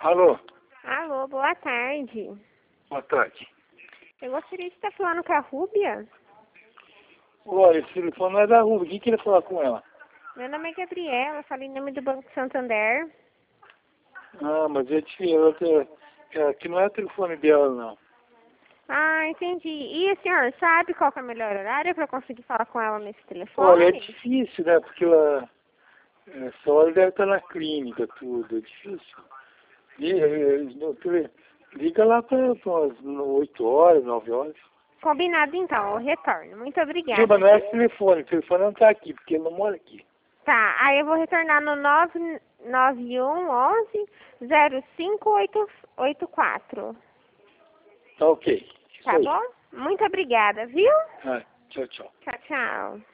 Alô, Alô, boa tarde. boa tarde. Eu gostaria de estar falando com a Rúbia. Olha, esse telefone não é da Rúbia. Quem queria falar com ela? Meu nome é Gabriela, falo em nome do Banco Santander. Ah, mas é diferente. Aqui não é o telefone dela, não. Ah, entendi. E o senhor sabe qual que é o melhor horário para eu conseguir falar com ela nesse telefone? Olha, é difícil, né? Porque ela... Essa hora deve estar na clínica, tudo. É difícil. Liga lá para umas 8 horas, 9 horas. Combinado então, eu retorno. Muito obrigada. Viu, mas não é esse telefone. O telefone não está aqui, porque ele não mora aqui. Tá, aí eu vou retornar no 99111-0584. Tá ok. Isso Tá aí. bom? Muito obrigada, viu? Ah, tchau, tchau. Tchau, tchau.